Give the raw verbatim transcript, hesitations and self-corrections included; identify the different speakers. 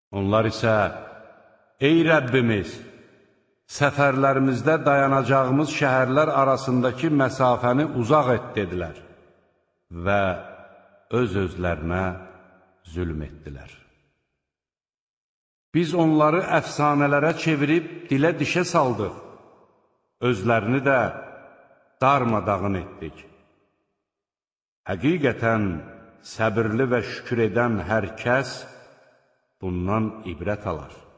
Speaker 1: Onlar isə, ey Rəbbimiz, səfərlərimizdə dayanacağımız şəhərlər arasındakı məsafəni uzaq et, dedilər və öz-özlərinə zülm etdilər. Biz onları əfsanələrə çevirib dilə dişə saldıq, özlərini də darmadağın etdik. Həqiqətən səbirli və şükür edən hər kəs bundan ibrət alar.